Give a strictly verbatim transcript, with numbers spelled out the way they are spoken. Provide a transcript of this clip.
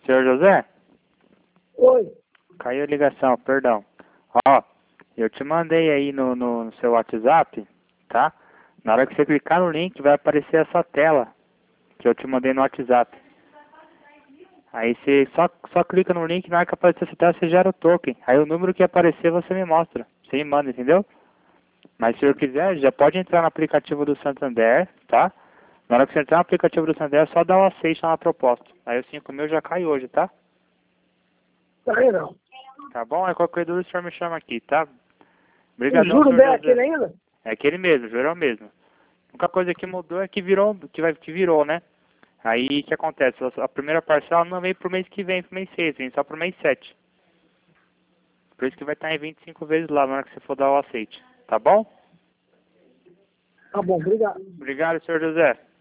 Senhor José? Oi. Caiu a ligação, perdão. Ó, eu te mandei aí no, no, no seu WhatsApp, tá? Na hora que você clicar no link, vai aparecer essa tela que eu te mandei no WhatsApp. Aí você só, só clica no link, na hora que aparecer essa tela, você gera o token. Aí o número que aparecer, você me mostra. Você me manda, entendeu? Mas se eu quiser, já pode entrar no aplicativo do Santander, tá? Na hora que você entrar no aplicativo do Santander, é só dar o aceite lá na proposta. Aí o cinco mil já cai hoje, tá? Tá aí não. Tá bom? Aí qualquer dúvida o senhor me chama aqui, tá? O Obrigadão, juro senhor dela é José. aquele ainda? É aquele mesmo, juro é o mesmo. A única coisa que mudou é que virou, que, vai, que virou, né? Aí o que acontece? A primeira parcela não vem pro mês que vem, pro mês seis, vem só pro mês sete. Por isso que vai estar em vinte e cinco vezes lá na hora que você for dar o aceite. Tá bom? Tá bom, obrigado. Obrigado, senhor José.